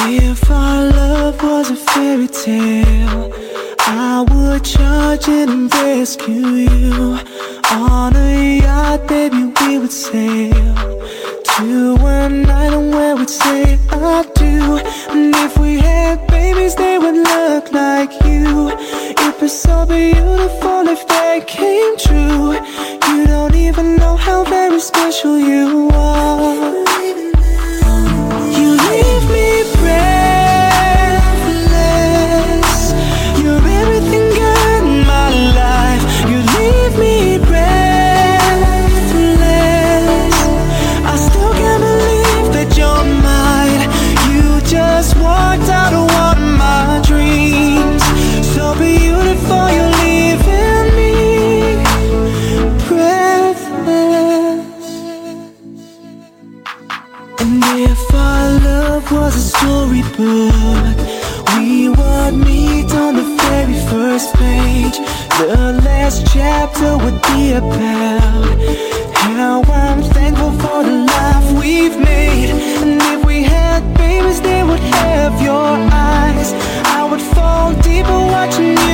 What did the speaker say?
If our love was a fairy tale, I would charge in and rescue you. On a yacht, baby, we would sail to an island where we'd say I do. And if we had babies, they would look like you. It'd be so beautiful if they came true. You don't even know how very special you are. You leave me breathless. You're everything good in my life. You leave me breathless. I still can't believe that you're mine. You just walked out of one of my dreams. So beautiful, you're leaving me breathless. And if our love was a storybook, we would meet on the very first page. The last chapter would be about how I'm thankful for the life we've made. And if we had babies, they would have your eyes. I would fall deeper watching you